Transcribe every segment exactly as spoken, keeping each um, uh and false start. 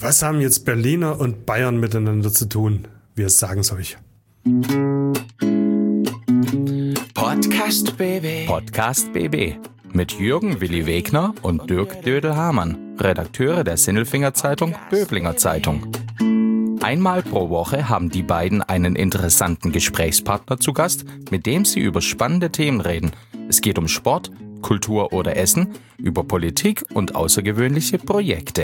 Was haben jetzt Berliner und Bayern miteinander zu tun? Wir sagen es euch. Podcast B B. Podcast B B. Mit Jürgen Willi Wegner und Dirk Dödel-Hamann, Redakteure der Sinnelfinger Zeitung Böblinger Zeitung. Einmal pro Woche haben die beiden einen interessanten Gesprächspartner zu Gast, mit dem sie über spannende Themen reden. Es geht um Sport, Kultur oder Essen, über Politik und außergewöhnliche Projekte.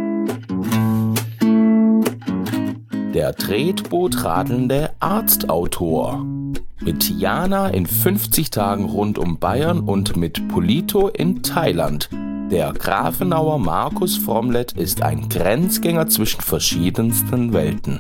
Der Tretboot-radelnde Arztautor. Mit Jana in fünfzig Tagen rund um Bayern und mit Polito in Thailand. Der Grafenauer Markus Fromlet ist ein Grenzgänger zwischen verschiedensten Welten.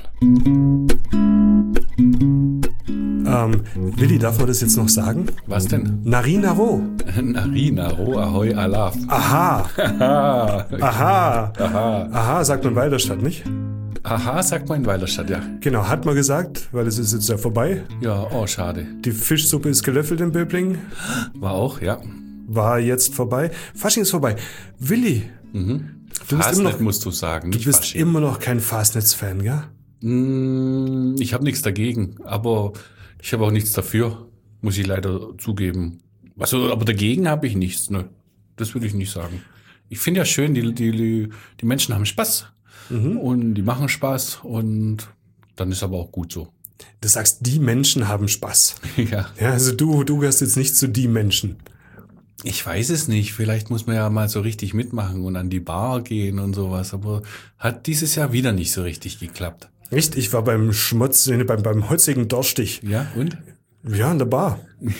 Ähm, Willi, darf man das jetzt noch sagen? Was denn? Narinaro. Narinaro, Ahoi, Alaf. Aha. Aha. Aha. Aha. Aha, sagt man in Weilerstadt, nicht? Aha, sagt man in Weilerstadt, ja. Genau, hat man gesagt, weil es ist jetzt ja vorbei. Ja, oh, schade. Die Fischsuppe ist gelöffelt in Böblingen. War auch, ja. War jetzt vorbei. Fasching ist vorbei. Willi, Mhm. du bist immer noch, musst du sagen, du nicht bist Fasching. immer noch kein Fastnetz-Fan, gell? Mm, Ich habe nichts dagegen, aber ich habe auch nichts dafür, muss ich leider zugeben. Also, aber dagegen habe ich nichts, ne? Das würde ich nicht sagen. Ich finde ja schön, die, die, die Menschen haben Spaß Mhm. und die machen Spaß und dann ist aber auch gut so. Du sagst, die Menschen haben Spaß. Ja. Ja, also du, du gehörst jetzt nicht zu die Menschen. Ich weiß es nicht. Vielleicht muss man ja mal so richtig mitmachen und an die Bar gehen und sowas. Aber hat dieses Jahr wieder nicht so richtig geklappt. Echt? Ich war beim Schmutz, nee, beim, beim holzigen Dorstich. Ja, und? Ja, in der Bar.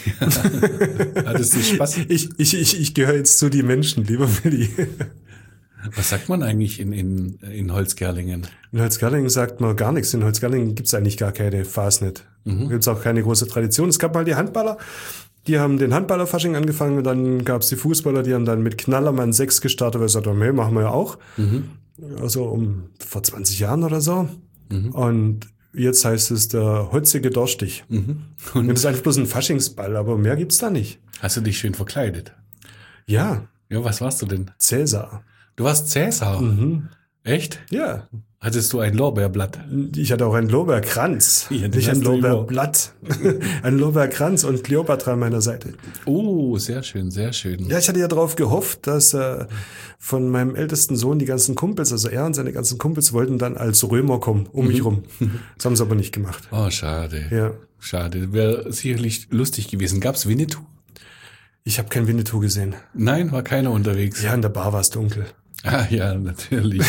Hattest du Spaß? Ich, ich, ich, ich gehöre jetzt zu die Menschen, lieber Willi. Was sagt man eigentlich in, in, in Holzgerlingen? In Holzgerlingen sagt man gar nichts. In Holzgerlingen gibt's eigentlich gar keine Fastnet. Mhm. Gibt's auch keine große Tradition. Es gab mal die Handballer. Die haben den Handballerfasching angefangen und dann gab's die Fußballer, die haben dann mit Knallermann sechs gestartet, weil sie gesagt haben, hey, machen wir ja auch. Mhm. Also um vor zwanzig Jahren oder so. Mhm. Und jetzt heißt es der holzige Dorstich. Mhm. Und Und das ist einfach bloß ein Faschingsball, aber mehr gibt's da nicht. hast du dich schön verkleidet? Ja, Ja, was warst du denn? Cäsar. Du warst Cäsar. Mhm. Echt? Ja, Hattest du ein Lorbeerblatt? ich hatte auch einen Lorbeerkranz, Ja, den nicht ein hast du Lorbeerblatt. Ein Lorbeerkranz und Kleopatra an meiner Seite. Oh, sehr schön, sehr schön. Ja, ich hatte ja darauf gehofft, dass äh, von meinem ältesten Sohn die ganzen Kumpels, also er und seine ganzen Kumpels wollten dann als Römer kommen, um mich rum. Das haben sie aber nicht gemacht. Oh, schade. Ja, Schade. Wäre sicherlich lustig gewesen. Gab's Winnetou? ich habe kein Winnetou gesehen. Nein, war keiner unterwegs. Ja, in der Bar war es dunkel. Ah, ja, natürlich.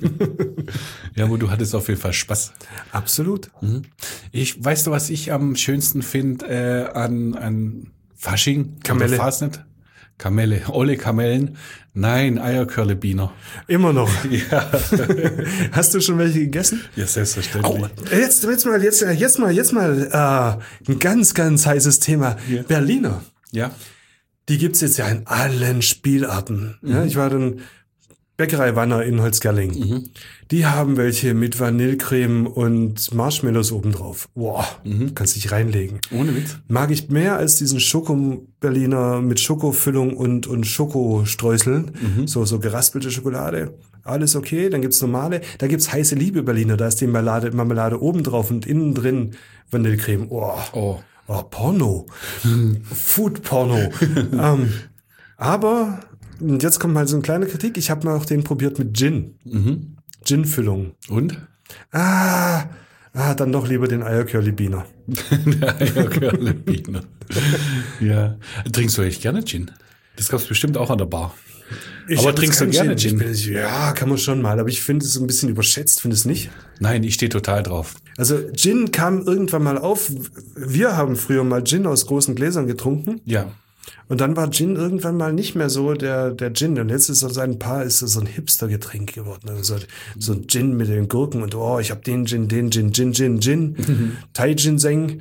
Ja, aber du hattest auf jeden Fall Spaß. Absolut. Ich, weißt du, was ich am schönsten finde äh, an, an Fasching? Kamelle. Oder Fasnet? Kamelle. Olle Kamellen. Nein, Eierkörlebiner. Immer noch. Ja, Hast du schon welche gegessen? ja, selbstverständlich. Oh, jetzt, jetzt mal, jetzt, jetzt mal, jetzt mal äh, ein ganz, ganz heißes Thema. Ja. Berliner. Ja. Die gibt's jetzt ja in allen Spielarten. Ja, ich war dann Bäckerei Wanner in Holzgerlingen. Die haben welche mit Vanillecreme und Marshmallows obendrauf. Boah, kannst dich reinlegen. Ohne Witz. Mag ich mehr als diesen Schoko-Berliner mit Schokofüllung und, und Schokostreuseln. So, so geraspelte Schokolade. Alles okay. Dann gibt's normale. Da gibt's heiße Liebe Berliner. Da ist die Marmelade, Marmelade obendrauf und innen drin Vanillecreme. Oh, Oh. oh Porno. Food-Porno. ähm, aber, und jetzt kommt mal so eine kleine Kritik. Ich habe mal auch den probiert mit Gin. Mhm. Gin-Füllung. Und? Ah, ah, dann doch lieber den Eierkörlebiner. Der Eierkörlebiner. Ja. Trinkst du echt gerne Gin? Das gab's bestimmt auch an der Bar. Ich Aber hab trinkst jetzt du keinen gerne Gin? Ich bin, ja, kann man schon mal. Aber ich finde es ein bisschen überschätzt, finde es nicht. Nein, ich stehe total drauf. Also Gin kam irgendwann mal auf. Wir haben früher mal Gin aus großen Gläsern getrunken. Ja. Und dann war Gin irgendwann mal nicht mehr so der, der Gin. Und jetzt ist so ein paar, ist das so ein Hipster-Getränk geworden. Also so ein Gin mit den Gurken und oh, ich habe den Gin, den Gin, Gin, Gin, Gin, Thai Ginseng.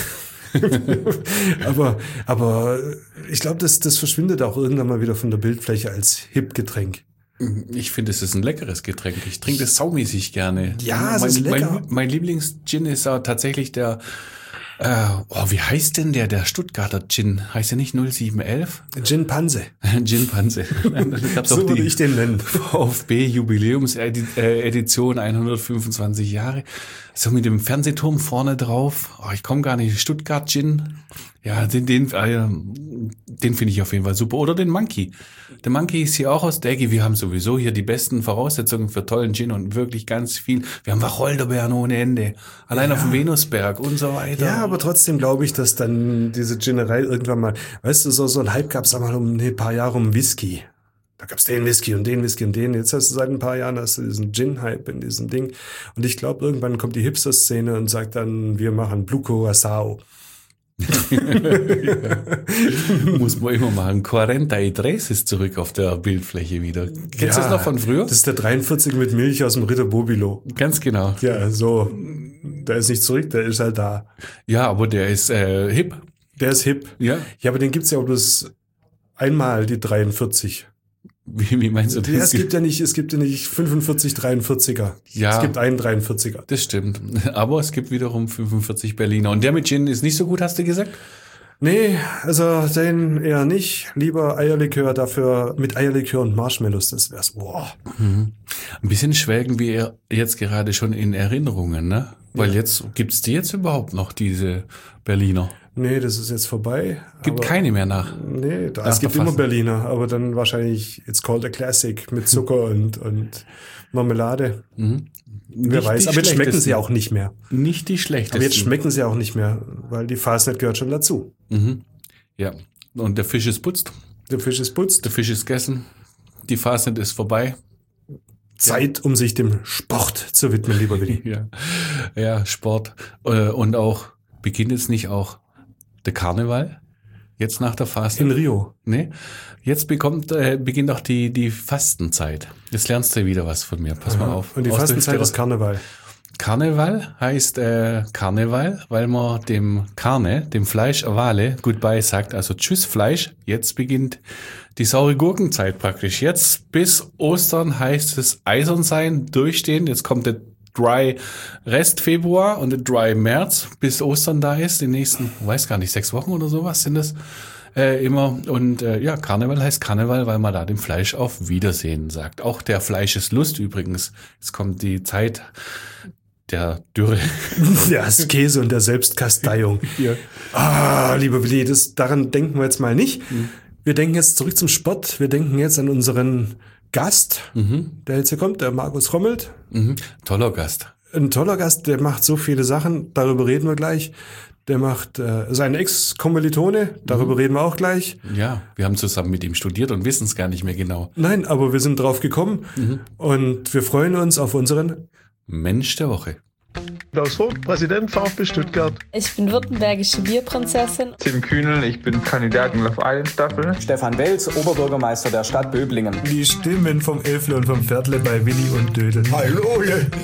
aber, aber ich glaube, das, das verschwindet auch irgendwann mal wieder von der Bildfläche als Hip-Getränk. Ich finde, es ist ein leckeres Getränk. Ich trinke das saumäßig gerne. Ja, es mein, ist lecker. Mein, mein Lieblings-Gin ist ja tatsächlich der Äh, oh, wie heißt denn der, der Stuttgarter Gin? Heißt der nicht null sieben elf? Gin Panse. Gin Panse. So würde ich den nennen. VfB-Jubiläumsedition, hundertfünfundzwanzig Jahre. So mit dem Fernsehturm vorne drauf. Oh, ich komme gar nicht. Stuttgart Gin. Ja, den, den, äh, den finde ich auf jeden Fall super. Oder den Monkey. Der Monkey ist hier auch aus der Ecke. Wir haben sowieso hier die besten Voraussetzungen für tollen Gin und wirklich ganz viel. Wir haben Wacholderbeeren ohne Ende. Allein ja. auf dem Venusberg und so weiter. Ja, aber trotzdem glaube ich, dass dann diese Ginnerei irgendwann mal, weißt du, so, so ein Hype gab es einmal um ein paar Jahre um Whisky. Da gab's den Whisky und den Whisky und den. Jetzt hast du seit ein paar Jahren hast du diesen Gin-Hype in diesem Ding. Und ich glaube, irgendwann kommt die Hipster-Szene und sagt dann, wir machen Blue Curacao. Muss man immer machen. quarantadrei ist zurück auf der Bildfläche wieder. Kennst du ja, das noch von früher? Das ist der dreiundvierzig mit Milch aus dem Ritter Bobilo. Ganz genau. Ja, so. Der ist nicht zurück, der ist halt da. Ja, aber der ist äh, hip. Der ist hip. Ja. Ja, aber den gibt's ja auch bloß einmal, die dreiundvierzig. Wie, wie meinst du das? Ja, es gibt ja nicht, es gibt ja nicht fünfundvierzig dreiundvierziger. Ja. Es gibt einen dreiundvierziger. Das stimmt. Aber es gibt wiederum fünfundvierzig Berliner. Und der mit Gin ist nicht so gut, hast du gesagt? Nee, also den eher nicht. Lieber Eierlikör, dafür mit Eierlikör und Marshmallows, das wär's. Boah. Mhm. Ein bisschen schwelgen wir jetzt gerade schon in Erinnerungen, ne? Weil ja. jetzt, gibt's die jetzt überhaupt noch, diese Berliner? Nee, das ist jetzt vorbei. Gibt keine mehr nach? Nee, da, es gibt immer Berliner, aber dann wahrscheinlich It's Called a Classic mit Zucker und, und Marmelade. Mhm. Wer Nicht weiß, aber jetzt schmecken sie auch nicht mehr. Nicht die schlechtesten. Aber jetzt schmecken sie auch nicht mehr, weil die Fastnet gehört schon dazu. Mhm. Ja, und der Fisch ist putzt. Der Fisch ist putzt. Der Fisch ist gegessen. Die Fastnet ist vorbei. Zeit, um sich dem Sport zu widmen, lieber Willi. ja. ja, Sport. Und auch, beginnt jetzt nicht auch der Karneval? Jetzt nach der Fastnet? In Rio. Nee. Jetzt bekommt, äh, beginnt auch die, die Fastenzeit. Jetzt lernst du wieder was von mir. Pass Aha. mal auf. Und die Fastenzeit ist Karneval. Karneval heißt äh, Karneval, weil man dem Karne, dem Fleisch Wale, goodbye sagt. Also tschüss Fleisch. Jetzt beginnt die saure Gurkenzeit praktisch. Jetzt bis Ostern heißt es eisern sein, durchstehen. Jetzt kommt der Dry Rest Februar und der Dry März, bis Ostern da ist. Die nächsten, weiß gar nicht, sechs Wochen oder sowas sind das äh, immer. Und äh, ja, Karneval heißt Karneval, weil man da dem Fleisch auf Wiedersehen sagt. Auch der Fleischeslust übrigens. Jetzt kommt die Zeit der Dürre. Der Askese und der Selbstkasteiung. Ja. Ah, lieber Willi, das, daran denken wir jetzt mal nicht. Mhm. Wir denken jetzt zurück zum Sport. Wir denken jetzt an unseren Gast, mhm. der jetzt hier kommt, der Markus Rommelt. Mhm. Toller Gast. Ein toller Gast, der macht so viele Sachen, darüber reden wir gleich. Der macht äh, seine Ex-Kommilitone, darüber mhm. reden wir auch gleich. Ja, wir haben zusammen mit ihm studiert und wissen es gar nicht mehr genau. Nein, aber wir sind drauf gekommen mhm. und wir freuen uns auf unseren Mensch der Woche. Klaus Vogt, Präsident VfB Stuttgart. Ich bin württembergische Bierprinzessin. Tim Kühnel, ich bin Kandidat in Love Island Staffel. Stefan Welz, Oberbürgermeister der Stadt Böblingen. Die Stimmen vom Elfle und vom Viertle bei Willi und Dödel. Hallo!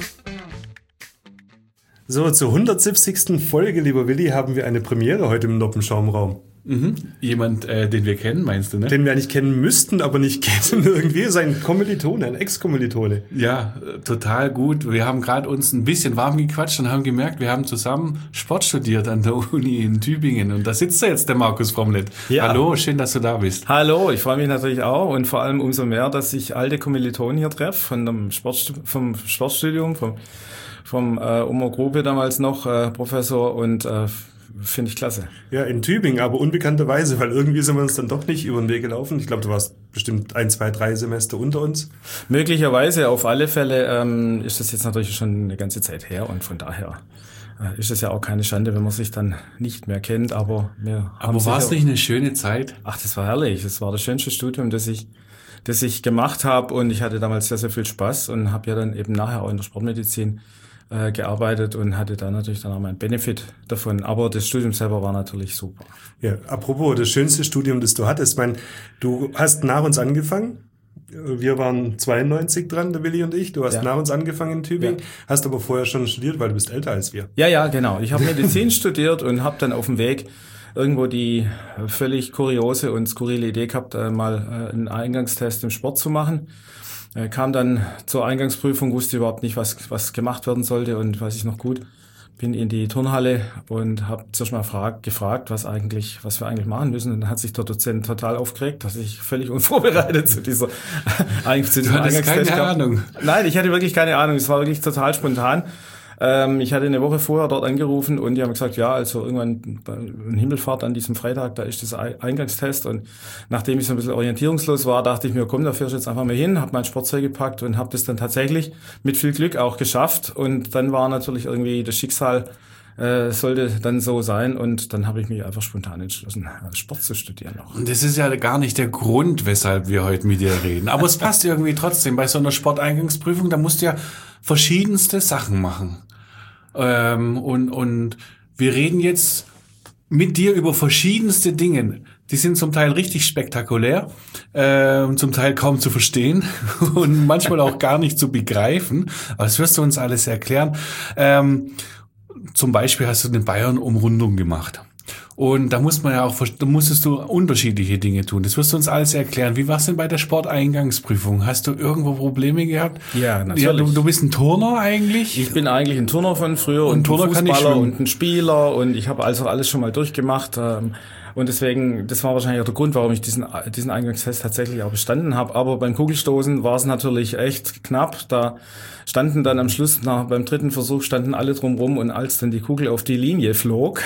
So, zur hundertsiebzigsten Folge, lieber Willi, haben wir eine Premiere heute im Noppenschaumraum. Mhm. Jemand, äh, den wir kennen, meinst du, ne? Den wir eigentlich kennen müssten, aber nicht kennen irgendwie. Sein Kommilitone, ein Ex-Kommilitone. Ja, total gut. Wir haben gerade uns ein bisschen warm gequatscht und haben gemerkt, wir haben zusammen Sport studiert an der Uni in Tübingen. Und da sitzt da jetzt der Markus Rommelt. Ja. Hallo, schön, dass du da bist. Hallo, ich freue mich natürlich auch und vor allem umso mehr, dass ich alte Kommilitonen hier treffe von dem Sport, vom Sportstudium, vom, vom äh, Omer Grube damals noch, äh, Professor und äh, finde ich klasse. Ja, in Tübingen, aber unbekannterweise, weil irgendwie sind wir uns dann doch nicht über den Weg gelaufen. Ich glaube, du warst bestimmt ein, zwei, drei Semester unter uns. Möglicherweise, auf alle Fälle ähm, ist das jetzt natürlich schon eine ganze Zeit her und von daher äh, ist es ja auch keine Schande, wenn man sich dann nicht mehr kennt, aber wir haben Aber war es nicht eine schöne Zeit? Ach, das war herrlich. Das war das schönste Studium, das ich das ich gemacht habe und ich hatte damals sehr, sehr viel Spaß und habe ja dann eben nachher auch in der Sportmedizin gearbeitet und hatte da natürlich dann auch meinen Benefit davon. Aber das Studium selber war natürlich super. Ja, apropos, das schönste Studium, das du hattest. Ich meine, du hast nach uns angefangen. Wir waren zweiundneunzig dran, der Willi und ich. Du hast ja. nach uns angefangen in Tübingen, ja. hast aber vorher schon studiert, weil du bist älter als wir. Ja, ja, genau. Ich habe Medizin studiert und habe dann auf dem Weg irgendwo die völlig kuriose und skurrile Idee gehabt, mal einen Eingangstest im Sport zu machen. Kam dann zur Eingangsprüfung, wusste überhaupt nicht, was was gemacht werden sollte und weiß ich noch gut, bin in die Turnhalle und habe zuerst mal frag, gefragt, was eigentlich, was wir eigentlich machen müssen. Und dann hat sich der Dozent total aufgeregt, dass ich völlig unvorbereitet zu dieser eigentlich zu diesem Du hattest keine kam. Ahnung. Nein, ich hatte wirklich keine Ahnung. Es war wirklich total spontan. Ähm, ich hatte eine Woche vorher dort angerufen und die haben gesagt, ja, also irgendwann in Himmelfahrt an diesem Freitag, da ist das Eingangstest. Und nachdem ich so ein bisschen orientierungslos war, dachte ich mir, komm, da fährst du jetzt einfach mal hin, habe mein Sportzeug gepackt und habe das dann tatsächlich mit viel Glück auch geschafft. Und dann war natürlich irgendwie das Schicksal, äh, sollte dann so sein. Und dann habe ich mich einfach spontan entschlossen, Sport zu studieren. Auch. Und das ist ja gar nicht der Grund, weshalb wir heute mit dir reden. Aber es passt irgendwie trotzdem. Bei so einer Sporteingangsprüfung, da musst du ja verschiedenste Sachen machen. Ähm, und, und wir reden jetzt mit dir über verschiedenste Dinge. Die sind zum Teil richtig spektakulär, äh, zum Teil kaum zu verstehen und manchmal auch gar nicht zu begreifen. Aber das wirst du uns alles erklären. Ähm, zum Beispiel hast du eine Bayern-Umrundung gemacht. Und da muss man ja auch, da musstest du unterschiedliche Dinge tun. Das wirst du uns alles erklären. Wie war es denn bei der Sporteingangsprüfung? Hast du irgendwo Probleme gehabt? Ja, natürlich. Ja, du, du bist ein Turner eigentlich? Ich bin eigentlich ein Turner von früher und, und ein Fußballer und ein Spieler und ich habe also alles schon mal durchgemacht. Und deswegen, das war wahrscheinlich auch der Grund, warum ich diesen, diesen Eingangstest tatsächlich auch bestanden habe. Aber beim Kugelstoßen war es natürlich echt knapp. Da standen dann am Schluss, nach, beim dritten Versuch, standen alle drumrum und als dann die Kugel auf die Linie flog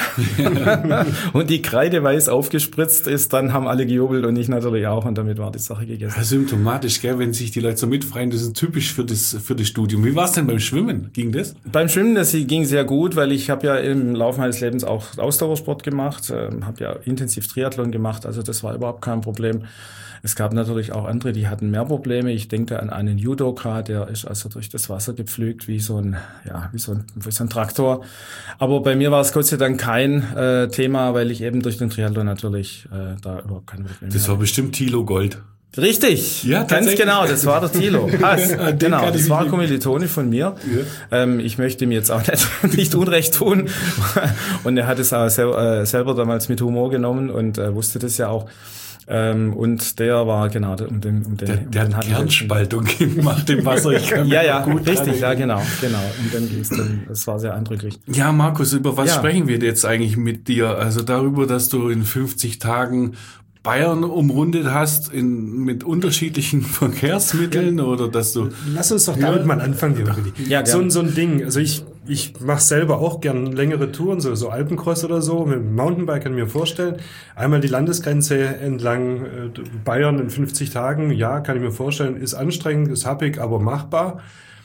und die Kreide weiß aufgespritzt ist, dann haben alle gejubelt und ich natürlich auch und damit war die Sache gegessen. Ja, symptomatisch, gell, wenn sich die Leute so mitfreien, das ist typisch für das, für das Studium. Wie war es denn beim Schwimmen? Ging das? Beim Schwimmen, das ging sehr gut, weil ich habe ja im Laufe meines Lebens auch Ausdauersport gemacht, äh, habe ja intensiv Triathlon gemacht, also das war überhaupt kein Problem. Es gab natürlich auch andere, die hatten mehr Probleme. Ich denke an einen Judoka, der ist also durch das Wasser gepflügt wie so ein, ja, wie so ein, wie so ein Traktor. Aber bei mir war es Gott sei Dank kein äh, Thema, weil ich eben durch den Triathlon natürlich äh, da überhaupt keine Probleme Das war hatte. Bestimmt Thilo Gold. Richtig, ja, ganz genau, das war der Thilo. Pass, genau, das war ein Kommilitone von mir. Ja. Ähm, ich möchte ihm jetzt auch nicht, nicht Unrecht tun. Und er hat es auch sel- äh, selber damals mit Humor genommen und äh, wusste das ja auch. Ähm, und der war genau um den, um den, der, um der den hat Kernspaltung gemacht im Wasser. Ich kann ja, ja, gut richtig, ja, genau, genau. Und dann ging's dann, das war sehr eindrücklich. Ja, Markus, über was ja. sprechen wir jetzt eigentlich mit dir? Also darüber, dass du in fünfzig Tagen Bayern umrundet hast in, mit unterschiedlichen Verkehrsmitteln ja. oder dass du... Lass uns doch damit ja. mal anfangen, lieber Willi. Ja, so, so ein Ding, also ich, ich mache selber auch gern längere Touren, so, so Alpencross oder so, mit dem Mountainbike kann ich mir vorstellen. Einmal die Landesgrenze entlang äh, Bayern in fünfzig Tagen, ja, kann ich mir vorstellen, ist anstrengend, ist happig, aber machbar.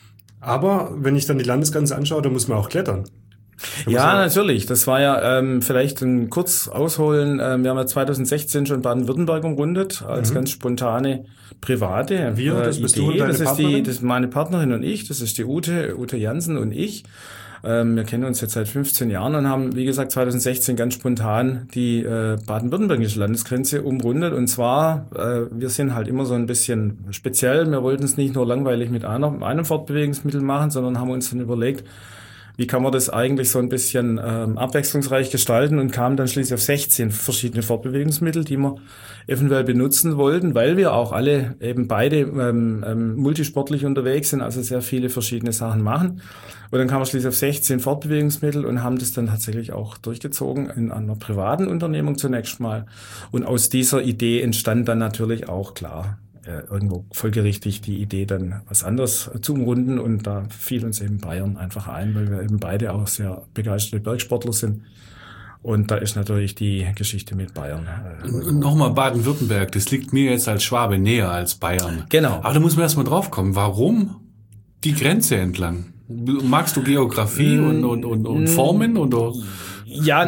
Aber wenn ich dann die Landesgrenze anschaue, dann muss man auch klettern. Ja, natürlich. Das war ja ähm, vielleicht ein kurz ausholen. Ähm, wir haben ja zwanzig sechzehn schon Baden-Württemberg umrundet als mhm. ganz spontane private Wir, das äh, bist Idee. Du und deine das ist Partnerin? die, das ist meine Partnerin und ich. Das ist die Ute, Ute Jansen und ich. Ähm, wir kennen uns jetzt seit fünfzehn Jahren und haben, wie gesagt, zwanzig sechzehn ganz spontan die äh, baden-württembergische Landesgrenze umrundet. Und zwar, äh, wir sind halt immer so ein bisschen speziell. Wir wollten es nicht nur langweilig mit einer, einem Fortbewegungsmittel machen, sondern haben uns dann überlegt, wie kann man das eigentlich so ein bisschen ähm, abwechslungsreich gestalten und kamen dann schließlich auf sechzehn verschiedene Fortbewegungsmittel, die wir eventuell benutzen wollten, weil wir auch alle eben beide ähm, ähm, multisportlich unterwegs sind, also sehr viele verschiedene Sachen machen. Und dann kamen wir schließlich auf sechzehn Fortbewegungsmittel und haben das dann tatsächlich auch durchgezogen in einer privaten Unternehmung zunächst mal. Und aus dieser Idee entstand dann natürlich auch klar, irgendwo folgerichtig die Idee, dann was anderes zu umrunden und da fiel uns eben Bayern einfach ein, weil wir eben beide auch sehr begeisterte Bergsportler sind und da ist natürlich die Geschichte mit Bayern. Äh, Nochmal Baden-Württemberg, das liegt mir jetzt als Schwabe näher als Bayern. Genau. Aber da muss man erstmal drauf kommen, warum die Grenze entlang? Magst du Geografie mm, und, und, und, und Formen oder? Ja,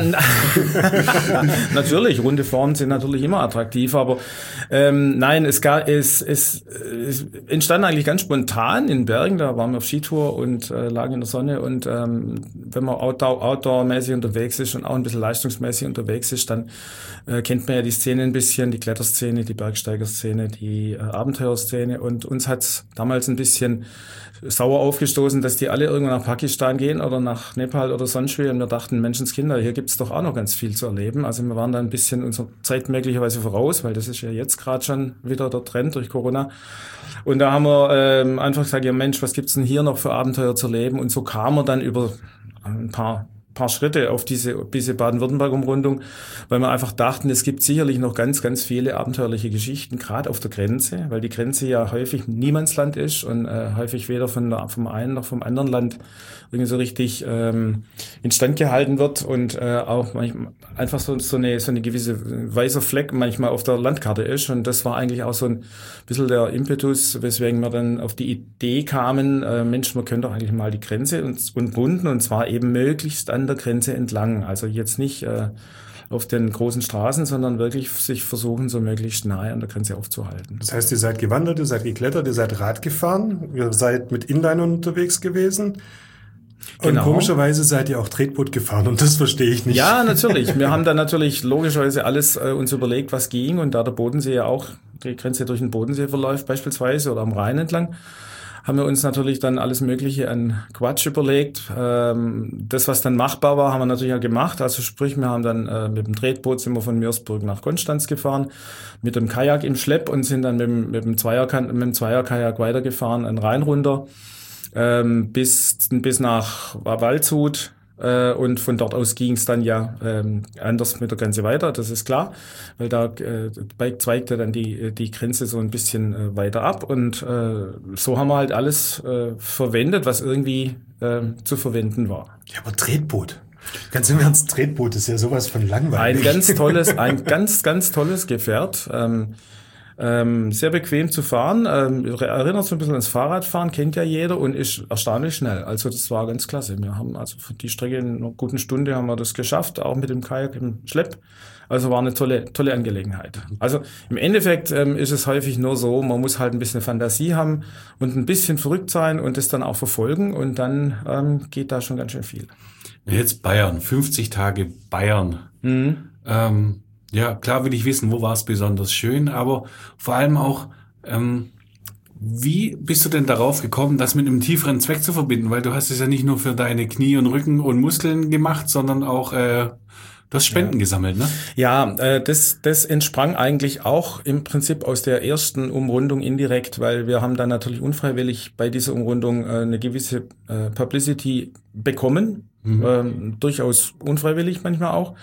natürlich, runde Formen sind natürlich immer attraktiv, aber ähm, nein, es, gab, es, es, es entstand eigentlich ganz spontan in Bergen, da waren wir auf Skitour und äh, lagen in der Sonne und ähm, wenn man outdoor, outdoor-mäßig unterwegs ist und auch ein bisschen leistungsmäßig unterwegs ist, dann äh, kennt man ja die Szene ein bisschen, die Kletterszene, die Bergsteigerszene, die äh, Abenteuerszene und uns hat's damals ein bisschen sauer aufgestoßen, dass die alle irgendwann nach Pakistan gehen oder nach Nepal oder sonst wie und wir dachten, Menschenskinder, hier gibt's doch auch noch ganz viel zu erleben. Also wir waren da ein bisschen unserer Zeit möglicherweise voraus, weil das ist ja jetzt gerade schon wieder der Trend durch Corona. Und da haben wir ähm, einfach gesagt, ja Mensch, was gibt's denn hier noch für Abenteuer zu erleben? Und so kam er dann über ein paar paar Schritte auf diese, diese Baden-Württemberg-Umrundung, weil wir einfach dachten, es gibt sicherlich noch ganz, ganz viele abenteuerliche Geschichten, gerade auf der Grenze, weil die Grenze ja häufig Niemandsland ist und äh, häufig weder von der, vom einen noch vom anderen Land irgendwie so richtig ähm, instand gehalten wird und äh, auch manchmal einfach so, so, eine, so eine gewisse weißer Fleck manchmal auf der Landkarte ist. Und das war eigentlich auch so ein bisschen der Impetus, weswegen wir dann auf die Idee kamen, äh, Mensch, wir können doch eigentlich mal die Grenze und, und runden, und zwar eben möglichst an der Grenze entlang. Also jetzt nicht äh, auf den großen Straßen, sondern wirklich sich versuchen, so möglichst nahe an der Grenze aufzuhalten. Das heißt, ihr seid gewandert, ihr seid geklettert, ihr seid Rad gefahren, ihr seid mit Inlinern unterwegs gewesen. Und genau. Komischerweise seid ihr auch Tretboot gefahren, und das verstehe ich nicht. Ja, natürlich. Wir haben dann natürlich logischerweise alles äh, uns überlegt, was ging, und da der Bodensee ja auch, die Grenze durch den Bodensee verläuft beispielsweise oder am Rhein entlang, haben wir uns natürlich dann alles Mögliche an Quatsch überlegt. Ähm, das, was dann machbar war, haben wir natürlich auch gemacht. Also sprich, wir haben dann äh, mit dem Tretboot sind wir von Meersburg nach Konstanz gefahren, mit dem Kajak im Schlepp, und sind dann mit dem, mit dem Zweierkajak mit dem Zweierkajak weitergefahren, an Rhein runter, ähm, bis, bis nach Waldshut. Äh, und von dort aus ging es dann ja ähm, anders mit der Grenze weiter, das ist klar, weil da äh, zweigte dann die die Grenze so ein bisschen äh, weiter ab, und äh, so haben wir halt alles äh, verwendet, was irgendwie äh, zu verwenden war. Ja, aber Tretboot. Ganz im Ernst, Tretboot ist ja sowas von langweilig. Ein ganz tolles, ein ganz, ganz tolles Gefährt. Ähm, Ähm, sehr bequem zu fahren, ähm, erinnert so ein bisschen ans Fahrradfahren, kennt ja jeder, und ist erstaunlich schnell. Also das war ganz klasse. Wir haben also für die Strecke in einer guten Stunde haben wir das geschafft, auch mit dem Kajak im Schlepp. Also war eine tolle, tolle Angelegenheit. Also im Endeffekt ähm, ist es häufig nur so, man muss halt ein bisschen Fantasie haben und ein bisschen verrückt sein und das dann auch verfolgen, und dann ähm, geht da schon ganz schön viel. Jetzt Bayern, fünfzig Tage Bayern. Mhm. Ähm, Ja, klar will ich wissen, wo war es besonders schön, aber vor allem auch, ähm, wie bist du denn darauf gekommen, das mit einem tieferen Zweck zu verbinden? Weil du hast es ja nicht nur für deine Knie und Rücken und Muskeln gemacht, sondern auch, äh, du hast Spenden ja. gesammelt, ne? Ja, äh, das, das entsprang eigentlich auch im Prinzip aus der ersten Umrundung indirekt, weil wir haben dann natürlich unfreiwillig bei dieser Umrundung äh, eine gewisse äh, Publicity bekommen, mhm. ähm, durchaus unfreiwillig manchmal auch.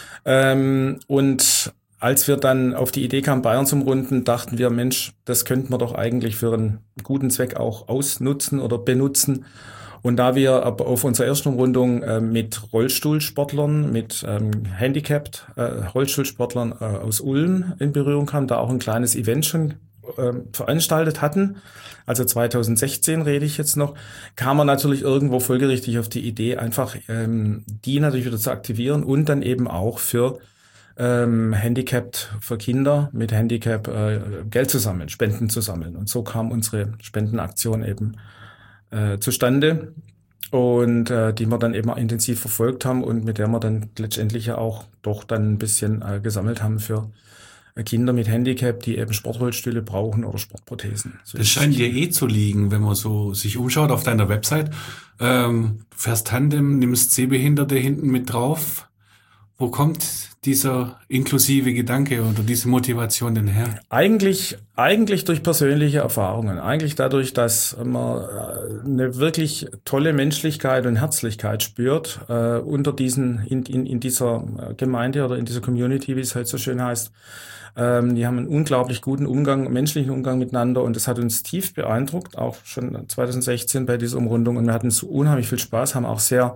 Ähm, und als wir dann auf die Idee kamen, Bayern zum Runden, dachten wir, Mensch, das könnten wir doch eigentlich für einen guten Zweck auch ausnutzen oder benutzen. Und da wir aber auf unserer ersten Umrundung äh, mit Rollstuhlsportlern, mit ähm, Handicapped äh, Rollstuhlsportlern äh, aus Ulm in Berührung kamen, da auch ein kleines Event schon äh, veranstaltet hatten, also zweitausendsechzehn rede ich jetzt noch, kam man natürlich irgendwo folgerichtig auf die Idee, einfach ähm, die natürlich wieder zu aktivieren und dann eben auch für ähm, Handicapped, für Kinder mit Handicap äh, Geld zu sammeln, Spenden zu sammeln. Und so kam unsere Spendenaktion eben äh, zustande, und äh, die wir dann eben intensiv verfolgt haben und mit der wir dann letztendlich ja auch doch dann ein bisschen äh, gesammelt haben für Kinder mit Handicap, die eben Sportrollstühle brauchen oder Sportprothesen. So das scheint dir eh zu liegen, wenn man so sich umschaut auf deiner Website. Ähm, du fährst Tandem, nimmst Sehbehinderte hinten mit drauf. Wo kommt dieser inklusive Gedanke oder diese Motivation denn her? Eigentlich, eigentlich durch persönliche Erfahrungen. Eigentlich dadurch, dass man eine wirklich tolle Menschlichkeit und Herzlichkeit spürt äh, unter diesen, in, in, in dieser Gemeinde oder in dieser Community, wie es halt so schön heißt. Ähm, die haben einen unglaublich guten Umgang, menschlichen Umgang miteinander, und das hat uns tief beeindruckt, auch schon zweitausendsechzehn bei dieser Umrundung, und wir hatten so unheimlich viel Spaß, haben auch sehr,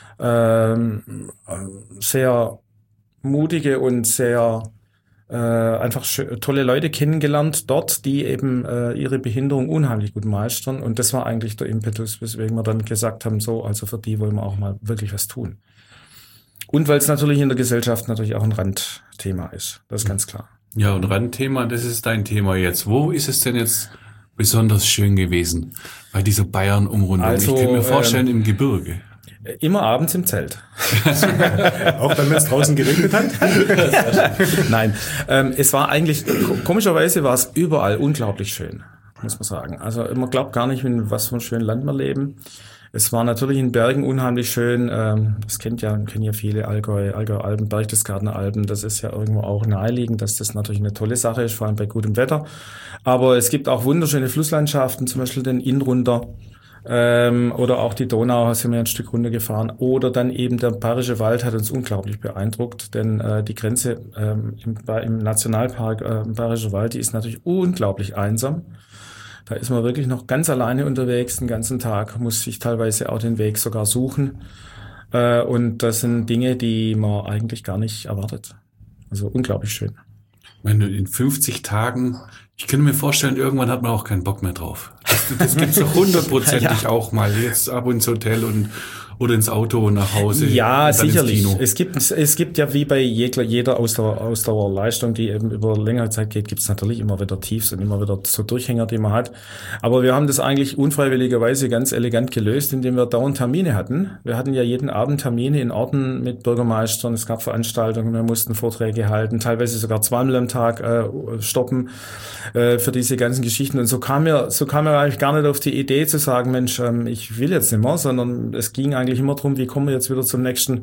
ähm, sehr mutige und sehr äh, einfach tolle Leute kennengelernt dort, die eben äh, ihre Behinderung unheimlich gut meistern, und das war eigentlich der Impetus, weswegen wir dann gesagt haben, so, also für die wollen wir auch mal wirklich was tun. Und weil es natürlich in der Gesellschaft natürlich auch ein Randthema ist, das ist ganz klar. Ja, und Randthema, das ist dein Thema jetzt. Wo ist es denn jetzt besonders schön gewesen bei dieser Bayern-Umrundung? Also, ich kann mir vorstellen, ähm, im Gebirge. Immer abends im Zelt. Auch dann, wenn es draußen geregnet hat? Nein, ähm, es war eigentlich, komischerweise war es überall unglaublich schön, muss man sagen. Also man glaubt gar nicht, in was für einem schönen Land wir leben. Es war natürlich in Bergen unheimlich schön. Ähm, das kennt ja, kennen ja viele, Allgäu, Allgäu-Alpen, Berchtesgadener Alpen. Das ist ja irgendwo auch naheliegend, dass das natürlich eine tolle Sache ist, vor allem bei gutem Wetter. Aber es gibt auch wunderschöne Flusslandschaften, zum Beispiel den Inn runter. Ähm, oder auch die Donau sind wir ein Stück runtergefahren. Oder dann eben der Bayerische Wald hat uns unglaublich beeindruckt, denn äh, die Grenze ähm, im, im Nationalpark äh, im Bayerische Wald, die ist natürlich unglaublich einsam. Da ist man wirklich noch ganz alleine unterwegs den ganzen Tag, muss sich teilweise auch den Weg sogar suchen. Äh, und das sind Dinge, die man eigentlich gar nicht erwartet. Also unglaublich schön. Wenn du in fünfzig Tagen, ich könnte mir vorstellen, irgendwann hat man auch keinen Bock mehr drauf. Das, das gibt's doch hundertprozentig ja. auch mal. Jetzt ab ins Hotel und oder ins Auto und nach Hause. Ja, sicherlich. Es gibt es gibt ja wie bei jeder, jeder Ausdauer, Ausdauerleistung, die eben über längere Zeit geht, gibt es natürlich immer wieder Tiefs und immer wieder so Durchhänger, die man hat. Aber wir haben das eigentlich unfreiwilligerweise ganz elegant gelöst, indem wir dauernd Termine hatten. Wir hatten ja jeden Abend Termine in Orten mit Bürgermeistern. Es gab Veranstaltungen, wir mussten Vorträge halten, teilweise sogar zweimal am Tag äh, stoppen äh, für diese ganzen Geschichten. Und so kam mir so kam mir eigentlich gar nicht auf die Idee zu sagen, Mensch, ähm, ich will jetzt nicht mehr, sondern es ging eigentlich eigentlich immer darum, wie kommen wir jetzt wieder zum nächsten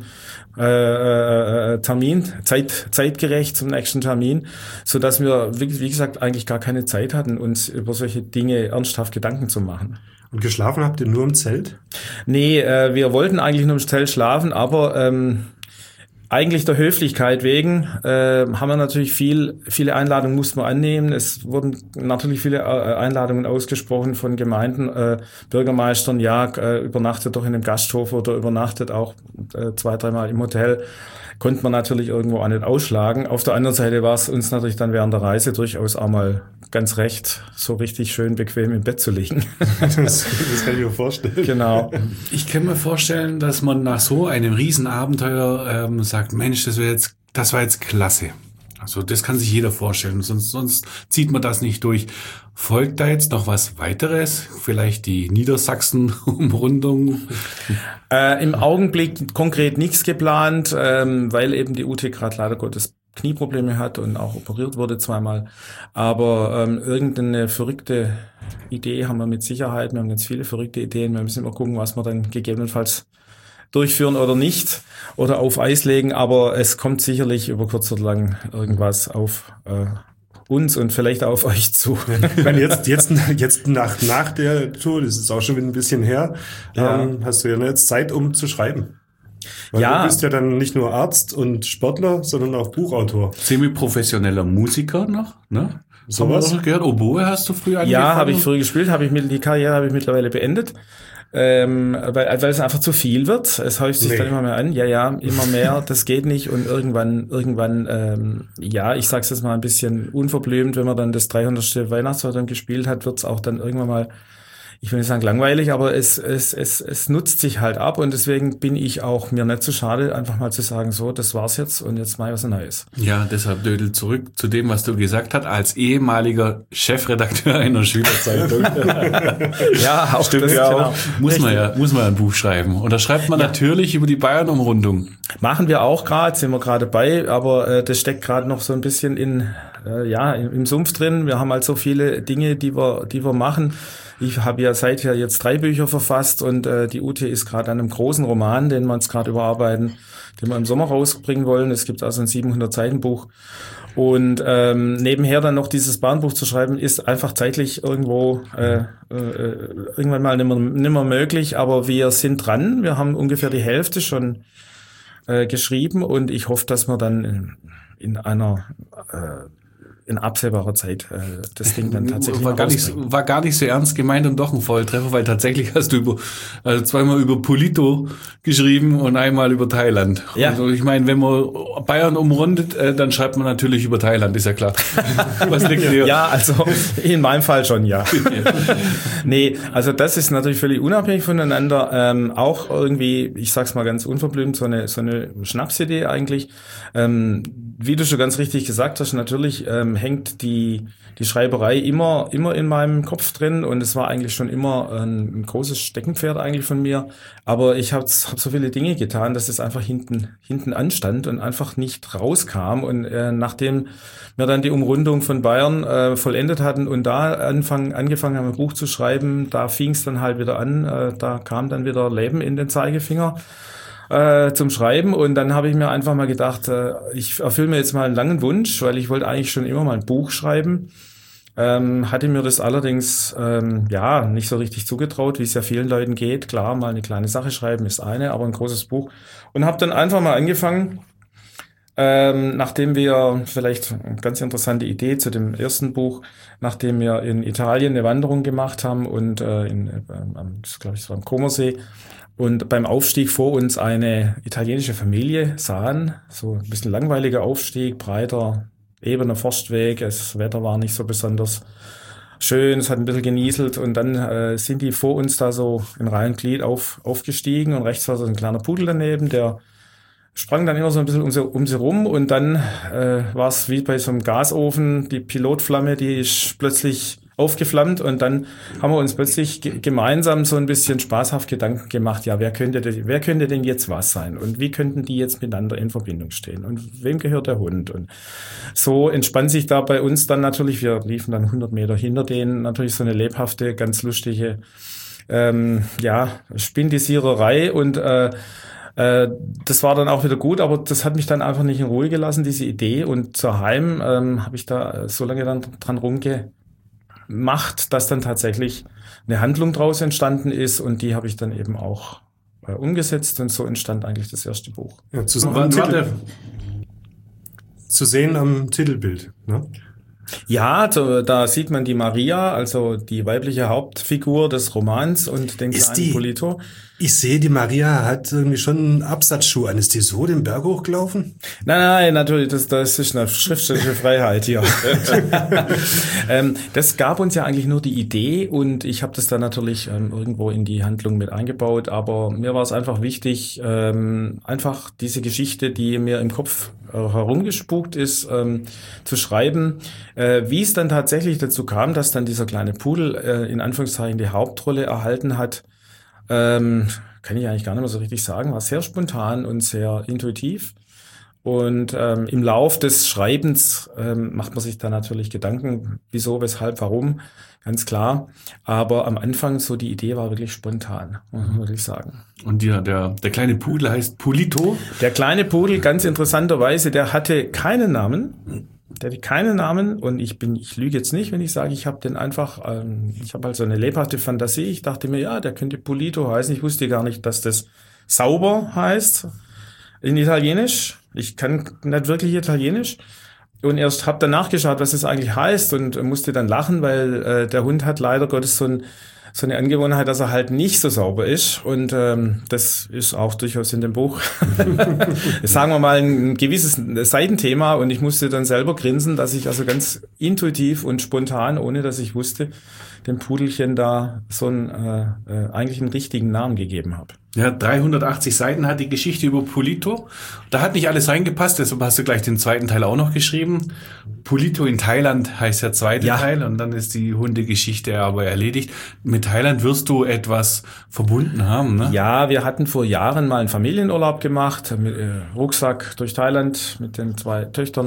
äh, äh, Termin, zeit, zeitgerecht zum nächsten Termin, so dass wir, wie, wie gesagt, eigentlich gar keine Zeit hatten, uns über solche Dinge ernsthaft Gedanken zu machen. Und geschlafen habt ihr nur im Zelt? Nee, äh, wir wollten eigentlich nur im Zelt schlafen, aber ähm, eigentlich der Höflichkeit wegen äh, haben wir natürlich viel, viele Einladungen mussten wir annehmen. Es wurden natürlich viele äh, Einladungen ausgesprochen von Gemeinden, äh, Bürgermeistern, ja, äh, übernachtet doch in einem Gasthof oder übernachtet auch äh, zwei, dreimal im Hotel. Konnte man natürlich irgendwo auch nicht ausschlagen. Auf der anderen Seite war es uns natürlich dann während der Reise durchaus auch mal ganz recht, so richtig schön bequem im Bett zu liegen. das, das kann ich mir vorstellen. Genau. Ich kann mir vorstellen, dass man nach so einem Riesenabenteuer ähm, sagt, Mensch, das wäre jetzt, das war jetzt klasse. Also das kann sich jeder vorstellen, sonst, sonst zieht man das nicht durch. Folgt da jetzt noch was weiteres? Vielleicht die Niedersachsen-Umrundung? Äh, Im Augenblick konkret nichts geplant, ähm, weil eben die U T gerade leider Gottes Knieprobleme hat und auch operiert wurde zweimal. Aber ähm, irgendeine verrückte Idee haben wir mit Sicherheit. Wir haben ganz viele verrückte Ideen. Wir müssen immer gucken, was wir dann gegebenenfalls durchführen oder nicht oder auf Eis legen. Aber es kommt sicherlich über kurz oder lang irgendwas auf äh, uns und vielleicht auch auf euch zu. Wenn jetzt, jetzt, jetzt nach, nach der Tour, das ist auch schon wieder ein bisschen her, ja. ähm, hast du ja jetzt Zeit, um zu schreiben. Weil ja. Du bist ja dann nicht nur Arzt und Sportler, sondern auch Buchautor. Semi-professioneller Musiker noch, ne? So was? Hast du gehört? Oboe hast du früher angefangen? Ja, habe ich früher gespielt, habe ich mit, die Karriere habe ich mittlerweile beendet. Ähm, weil, weil es einfach zu viel wird. Es häuft sich nee. dann immer mehr an. Ja, ja, immer mehr. Das geht nicht. Und irgendwann, irgendwann, ähm, ja, ich sag's jetzt mal ein bisschen unverblümt, wenn man dann das dreihundertste Weihnachtsfeier dann gespielt hat, wird's auch dann irgendwann mal, ich will nicht sagen langweilig, aber es, es, es, es nutzt sich halt ab. Und deswegen bin ich auch mir nicht so schade, einfach mal zu sagen, so, das war's jetzt und jetzt mal was Neues. Ja, deshalb Dödel zurück zu dem, was du gesagt hast, als ehemaliger Chefredakteur einer Schülerzeitung. Ja, auch stimmt ja auch. Genau. Muss man ja, muss man ein Buch schreiben. Und da schreibt man ja. natürlich über die Bayern-Umrundung. Machen wir auch gerade, sind wir gerade bei, aber äh, das steckt gerade noch so ein bisschen in, äh, ja, im, im Sumpf drin. Wir haben halt so viele Dinge, die wir, die wir machen. Ich habe ja seither jetzt drei Bücher verfasst und äh, die U T ist gerade an einem großen Roman, den wir uns gerade überarbeiten, den wir im Sommer rausbringen wollen. Es gibt also ein siebenhundert Seiten Buch. Und ähm, nebenher dann noch dieses Bahnbuch zu schreiben, ist einfach zeitlich irgendwo äh, äh, irgendwann mal nimmer, nimmer möglich. Aber wir sind dran. Wir haben ungefähr die Hälfte schon äh, geschrieben und ich hoffe, dass wir dann in, in einer äh, in absehbarer Zeit äh, das Ding dann tatsächlich war gar nicht war gar nicht so ernst gemeint und doch ein Volltreffer, weil tatsächlich hast du über also zweimal über Polito geschrieben und einmal über Thailand. Ja. Also ich meine, wenn man Bayern umrundet, äh, dann schreibt man natürlich über Thailand, ist ja klar. Was liegt dir? Ja, also in meinem Fall schon, ja. Nee, also das ist natürlich völlig unabhängig voneinander. Ähm, auch irgendwie, ich sag's mal ganz unverblümt, so eine so eine Schnapsidee eigentlich. Ähm, wie du schon ganz richtig gesagt hast, natürlich ähm, hängt die die Schreiberei immer immer in meinem Kopf drin und es war eigentlich schon immer ein, ein großes Steckenpferd eigentlich von mir. Aber ich habe hab so viele Dinge getan, dass es einfach hinten hinten anstand und einfach nicht rauskam. Und äh, nachdem wir dann die Umrundung von Bayern äh, vollendet hatten und da anfangen, angefangen haben, ein Buch zu schreiben, da fing es dann halt wieder an. Äh, da kam dann wieder Leben in den Zeigefinger äh, zum Schreiben und dann habe ich mir einfach mal gedacht, äh, ich erfülle mir jetzt mal einen langen Wunsch, weil ich wollte eigentlich schon immer mal ein Buch schreiben Ähm, hatte mir das allerdings ähm, ja nicht so richtig zugetraut, wie es ja vielen Leuten geht. Klar, mal eine kleine Sache schreiben ist eine, aber ein großes Buch. Und habe dann einfach mal angefangen, ähm, nachdem wir, vielleicht eine ganz interessante Idee zu dem ersten Buch, nachdem wir in Italien eine Wanderung gemacht haben und äh, in, äh, am, das glaube ich, das war am Comersee, und beim Aufstieg vor uns eine italienische Familie sahen, so ein bisschen langweiliger Aufstieg, breiter, ebener Forstweg, das Wetter war nicht so besonders schön, es hat ein bisschen genieselt und dann äh, sind die vor uns da so in Reihe und Glied auf, aufgestiegen und rechts war so ein kleiner Pudel daneben, der sprang dann immer so ein bisschen um sie, um sie rum und dann äh, war es wie bei so einem Gasofen, die Pilotflamme, die ist plötzlich aufgeflammt und dann haben wir uns plötzlich ge- gemeinsam so ein bisschen spaßhaft Gedanken gemacht, ja, wer könnte, denn, wer könnte denn jetzt was sein und wie könnten die jetzt miteinander in Verbindung stehen und wem gehört der Hund? Und so entspannt sich da bei uns dann natürlich, wir liefen dann hundert Meter hinter denen, natürlich so eine lebhafte, ganz lustige ähm, ja, Spindisiererei und äh, das war dann auch wieder gut, aber das hat mich dann einfach nicht in Ruhe gelassen, diese Idee. Und zur Heim ähm, habe ich da so lange dann dran rumgemacht, dass dann tatsächlich eine Handlung draus entstanden ist und die habe ich dann eben auch äh, umgesetzt und so entstand eigentlich das erste Buch. Ja, zu, am Titel, zu sehen am Titelbild, ne? Ja, da, da sieht man die Maria, also die weibliche Hauptfigur des Romans und den Ist kleinen die, Polito. Ich sehe, die Maria hat irgendwie schon einen Absatzschuh an. Ist die so den Berg hochgelaufen? Nein, nein, natürlich, das, das ist eine schriftstellerische Freiheit hier. ähm, das gab uns ja eigentlich nur die Idee und ich habe das dann natürlich ähm, irgendwo in die Handlung mit eingebaut, aber mir war es einfach wichtig, ähm, einfach diese Geschichte, die mir im Kopf äh, herumgespukt ist, ähm, zu schreiben. Äh, wie es dann tatsächlich dazu kam, dass dann dieser kleine Pudel äh, in Anführungszeichen die Hauptrolle erhalten hat, Ähm, kann ich eigentlich gar nicht mehr so richtig sagen, war sehr spontan und sehr intuitiv. Und ähm, im Lauf des Schreibens ähm, macht man sich da natürlich Gedanken, wieso, weshalb, warum, ganz klar. Aber am Anfang so die Idee war wirklich spontan, würde ich sagen. Und der, der, der kleine Pudel heißt Polito? Der kleine Pudel, ganz interessanterweise, der hatte keinen Namen. Der hatte keinen Namen und ich bin, ich lüge jetzt nicht, wenn ich sage, ich habe den einfach, ähm, ich habe halt so eine lebhafte Fantasie. Ich dachte mir, ja, der könnte Polito heißen. Ich wusste gar nicht, dass das sauber heißt in Italienisch. Ich kann nicht wirklich Italienisch und erst habe dann nachgeschaut, was das eigentlich heißt und musste dann lachen, weil äh, der Hund hat leider Gottes so ein so eine Angewohnheit, dass er halt nicht so sauber ist und ähm, das ist auch durchaus in dem Buch, sagen wir mal, ein gewisses Seitenthema und ich musste dann selber grinsen, dass ich also ganz intuitiv und spontan, ohne dass ich wusste, dem Pudelchen da so einen äh, äh, eigentlich einen richtigen Namen gegeben habe. Ja, dreihundertachtzig Seiten hat die Geschichte über Polito. Da hat nicht alles reingepasst, deshalb hast du gleich den zweiten Teil auch noch geschrieben. Polito in Thailand heißt der zweite ja. Teil und dann ist die Hundegeschichte aber erledigt. Mit Thailand wirst du etwas verbunden haben, ne? Ja, wir hatten vor Jahren mal einen Familienurlaub gemacht, mit äh, Rucksack durch Thailand mit den zwei Töchtern.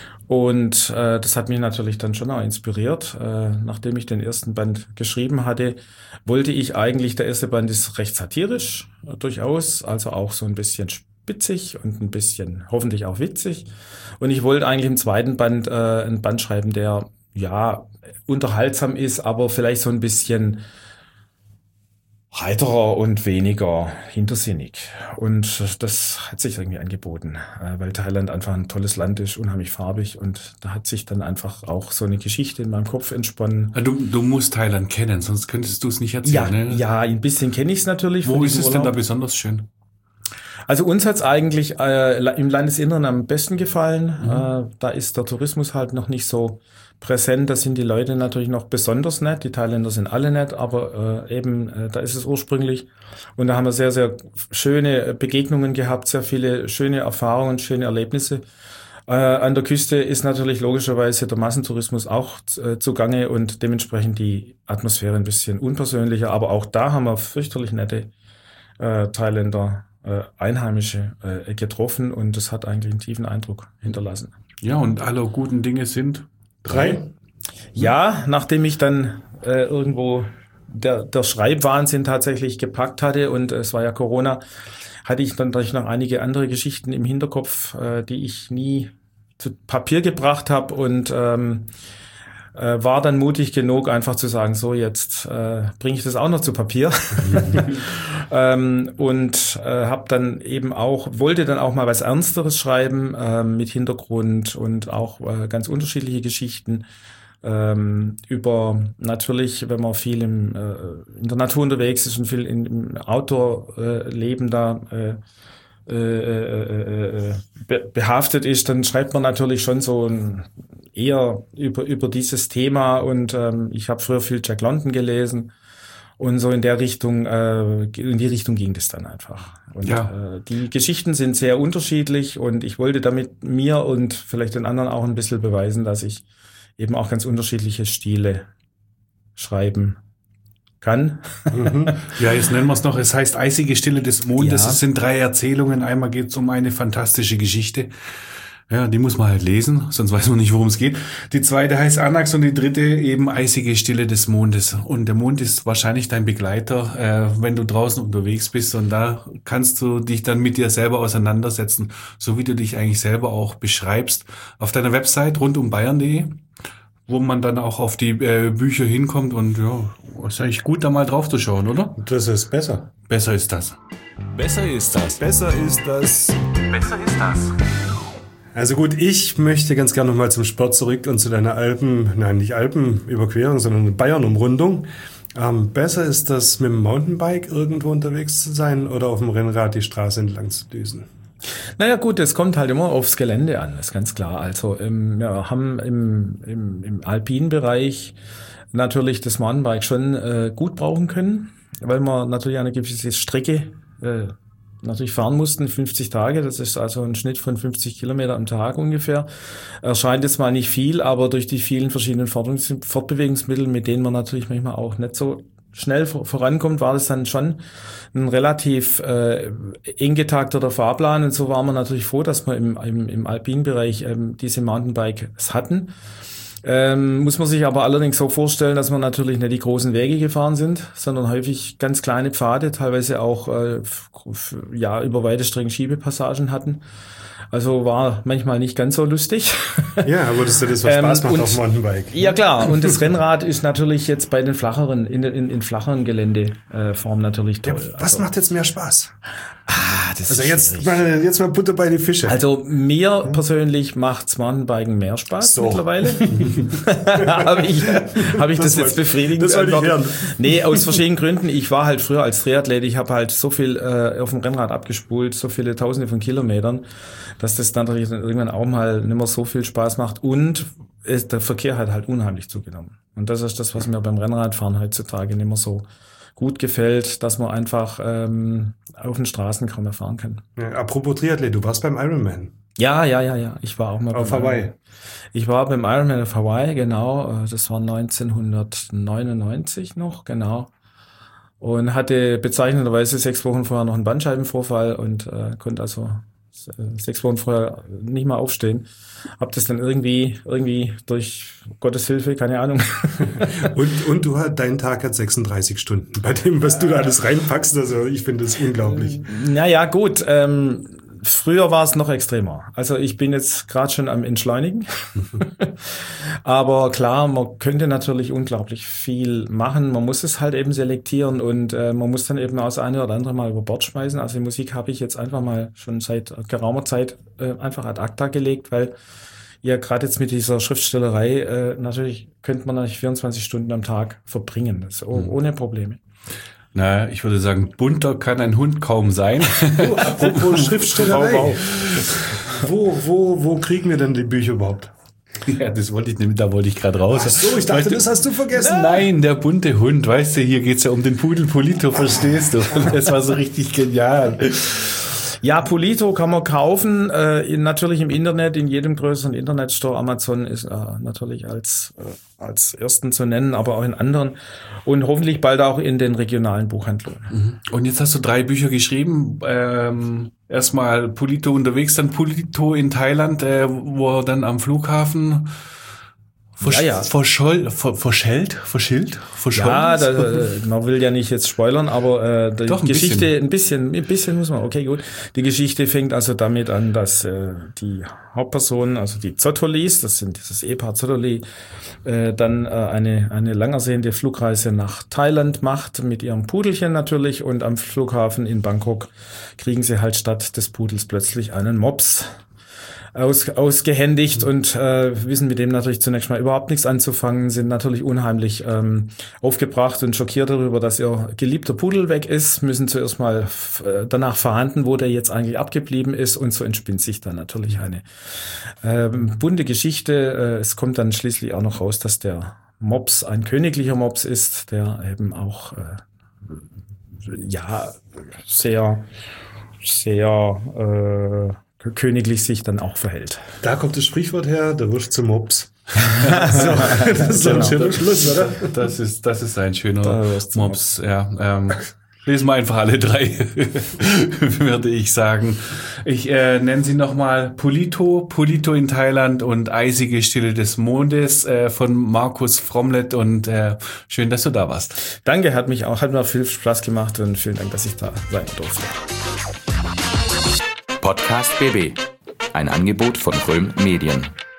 Und äh, das hat mich natürlich dann schon auch inspiriert. Äh, nachdem ich den ersten Band geschrieben hatte, wollte ich eigentlich, der erste Band ist recht satirisch, äh, durchaus, also auch so ein bisschen spitzig und ein bisschen hoffentlich auch witzig. Und ich wollte eigentlich im zweiten Band äh, einen Band schreiben, der ja unterhaltsam ist, aber vielleicht so ein bisschen heiterer und weniger hintersinnig. Und das hat sich irgendwie angeboten, weil Thailand einfach ein tolles Land ist, unheimlich farbig und da hat sich dann einfach auch so eine Geschichte in meinem Kopf entsponnen. Du, du musst Thailand kennen, sonst könntest du es nicht erzählen. Ja, ne? ja, ein bisschen kenne ich es natürlich. Wo ist es denn da besonders schön? Also uns hat's eigentlich äh, im Landesinneren am besten gefallen. Mhm. Äh, da ist der Tourismus halt noch nicht so präsent. Da sind die Leute natürlich noch besonders nett. Die Thailänder sind alle nett, aber äh, eben, äh, da ist es ursprünglich. Und da haben wir sehr, sehr schöne Begegnungen gehabt, sehr viele schöne Erfahrungen, schöne Erlebnisse. Äh, an der Küste ist natürlich logischerweise der Massentourismus auch äh, zugange und dementsprechend die Atmosphäre ein bisschen unpersönlicher. Aber auch da haben wir fürchterlich nette äh, Thailänder, äh, Einheimische äh, getroffen und das hat eigentlich einen tiefen Eindruck hinterlassen. Ja, und alle guten Dinge sind drei? Ja, nachdem ich dann äh, irgendwo der, der Schreibwahnsinn tatsächlich gepackt hatte und es war ja Corona, hatte ich dann natürlich noch einige andere Geschichten im Hinterkopf, äh, die ich nie zu Papier gebracht habe und ähm, äh, war dann mutig genug, einfach zu sagen, so jetzt äh, bringe ich das auch noch zu Papier. ähm, und äh, habe dann eben auch, wollte dann auch mal was Ernsteres schreiben, äh, mit Hintergrund und auch äh, ganz unterschiedliche Geschichten. Ähm, über natürlich, wenn man viel im, äh, in der Natur unterwegs ist und viel in, im Outdoor-Leben äh, da äh, äh, äh, äh, be- behaftet ist, dann schreibt man natürlich schon so ein, eher über über dieses Thema. Und ähm, ich habe früher viel Jack London gelesen und so in der Richtung, äh, in die Richtung ging das dann einfach. Und Ja. äh, die Geschichten sind sehr unterschiedlich und ich wollte damit mir und vielleicht den anderen auch ein bisschen beweisen, dass ich eben auch ganz unterschiedliche Stile schreiben kann. Mhm. Ja, jetzt nennen wir es noch, es heißt Eisige Stille des Mondes. Ja. Es sind drei Erzählungen. Einmal geht es um eine fantastische Geschichte. Ja, die muss man halt lesen, sonst weiß man nicht, worum es geht. Die zweite heißt Anax und die dritte eben Eisige Stille des Mondes. Und der Mond ist wahrscheinlich dein Begleiter, äh, wenn du draußen unterwegs bist. Und da kannst du dich dann mit dir selber auseinandersetzen, so wie du dich eigentlich selber auch beschreibst. Auf deiner Website rundumbayern punkt de, wo man dann auch auf die äh, Bücher hinkommt. Und ja, ist eigentlich gut, da mal drauf zu schauen, oder? Das ist besser. Besser ist das. Besser ist das. Besser ist das. Besser ist das. Also gut, ich möchte ganz gerne nochmal zum Sport zurück und zu deiner Alpen, nein, nicht Alpenüberquerung, sondern Bayern-Umrundung. Ähm, besser ist das, mit dem Mountainbike irgendwo unterwegs zu sein oder auf dem Rennrad die Straße entlang zu düsen? Naja gut, es kommt halt immer aufs Gelände an, ist ganz klar. Also ähm, wir haben im, im, im alpinen Bereich natürlich das Mountainbike schon äh, gut brauchen können, weil wir natürlich eine gewisse Strecke äh, natürlich fahren mussten, fünfzig Tage. Das ist also ein Schnitt von fünfzig Kilometer am Tag ungefähr. Erscheint jetzt mal nicht viel, aber durch die vielen verschiedenen Fortbewegungsmittel, Fortbewegungsmittel, mit denen man natürlich manchmal auch nicht so schnell vorankommt, war das dann schon ein relativ äh, eng getakteter Fahrplan. Und so waren wir natürlich froh, dass wir im, im, im alpinen Bereich ähm, diese Mountainbikes hatten. Ähm, muss man sich aber allerdings so vorstellen, dass wir natürlich nicht die großen Wege gefahren sind, sondern häufig ganz kleine Pfade, teilweise auch äh, f- f- ja über weite Strecken Schiebepassagen hatten. Also war manchmal nicht ganz so lustig. Ja, aber das ist ja das, was Spaß Ähm, macht und- auf dem Mountainbike. Ja klar, und das Rennrad ist natürlich jetzt bei den flacheren, in, in, in flacheren Geländeformen natürlich Ja, toll. was macht jetzt mehr Spaß? Ah, das Also ist jetzt schwierig. mal, jetzt mal Butter bei die Fische. Also mir persönlich macht's Mountainbiken mehr Spaß So. mittlerweile. Habe ich, hab ich das, Das jetzt wollte- befriedigend das wollte ich beantwortet? hören. Nee, aus verschiedenen Gründen. Ich war halt früher als Triathlet, ich habe halt so viel äh, auf dem Rennrad abgespult, so viele Tausende von Kilometern, dass das dann natürlich dann irgendwann auch mal nicht mehr so viel Spaß macht. Und es, der Verkehr hat halt unheimlich zugenommen. Und das ist das, was mir beim Rennradfahren heutzutage nicht mehr so gut gefällt, dass man einfach ähm, auf den Straßen kaum mehr fahren kann. Ja, apropos Triathlet, du warst beim Ironman. Ja, ja, ja, ja. Ich war auch mal Auf beim Hawaii. Ironman. Ich war beim Ironman auf Hawaii, genau. Das war neunzehnhundertneunundneunzig noch, genau. Und hatte bezeichnenderweise sechs Wochen vorher noch einen Bandscheibenvorfall und äh, konnte also äh, sechs Wochen vorher nicht mal aufstehen. Hab das dann irgendwie, irgendwie durch Gottes Hilfe, keine Ahnung. Und, und du hat, dein Tag hat sechsunddreißig Stunden. Bei dem, was du da alles reinpackst, also ich finde das unglaublich. Naja, gut. Ähm, früher war es noch extremer. Also ich bin jetzt gerade schon am Entschleunigen. Aber klar, man könnte natürlich unglaublich viel machen. Man muss es halt eben selektieren und äh, man muss dann eben auch das eine oder andere mal über Bord schmeißen. Also die Musik habe ich jetzt einfach mal schon seit geraumer Zeit äh, einfach ad acta gelegt, weil ja gerade jetzt mit dieser Schriftstellerei äh, natürlich könnte man natürlich vierundzwanzig Stunden am Tag verbringen. Das, oh, ohne Probleme. Na, ich würde sagen, bunter kann ein Hund kaum sein. Oh, apropos Schriftstellerei. Wow, Wo, wo, wo kriegen wir denn die Bücher überhaupt? Ja, das wollte ich nicht, da wollte ich gerade raus. Ach so, ich dachte, Weißt du- das hast du vergessen. Nein, der bunte Hund, weißt du, hier geht's ja um den Pudel Polito, verstehst du? Das war so richtig genial. Ja, Polito kann man kaufen, äh, in, natürlich im Internet, in jedem größeren Internetstore. Amazon ist äh, natürlich als äh, als ersten zu nennen, aber auch in anderen und hoffentlich bald auch in den regionalen Buchhandlungen. Und jetzt hast du drei Bücher geschrieben. Ähm, erstmal Polito unterwegs, dann Polito in Thailand, äh, wo er dann am Flughafen Versch ja, ja. Verscholl, ver verschellt, verschillt, verschollen. Ja, da, man will ja nicht jetzt spoilern, aber äh, die Doch, ein Geschichte, bisschen. ein bisschen, ein bisschen muss man, okay, gut. Die Geschichte fängt also damit an, dass äh, die Hauptperson, also die Zottolis, das sind dieses Ehepaar Zottoli, äh, dann äh, eine, eine langersehende Flugreise nach Thailand macht, mit ihrem Pudelchen natürlich, und am Flughafen in Bangkok kriegen sie halt statt des Pudels plötzlich einen Mops Aus, ausgehändigt und äh, wissen mit dem natürlich zunächst mal überhaupt nichts anzufangen, sind natürlich unheimlich ähm, aufgebracht und schockiert darüber, dass ihr geliebter Pudel weg ist, müssen zuerst mal äh, danach verhandeln, wo der jetzt eigentlich abgeblieben ist, und so entspinnt sich dann natürlich eine ähm, bunte Geschichte. Äh, es kommt dann schließlich auch noch raus, dass der Mops ein königlicher Mops ist, der eben auch äh, ja sehr, sehr äh, königlich sich dann auch verhält. Da kommt das Sprichwort her, der Wurst zum Mops. so, das ist genau. ein schöner Schluss, oder? Das ist, das ist ein schöner Mops, ja. Ähm, lesen wir einfach alle drei, würde ich sagen. Ich äh, nenne sie nochmal Polito, Polito in Thailand und Eisige Stille des Mondes äh, von Markus Fromlet, und äh, schön, dass du da warst. Danke, hat mich auch, hat mir auch viel Spaß gemacht, und vielen Dank, dass ich da sein durfte. Podcast B B, ein Angebot von Röhm Medien.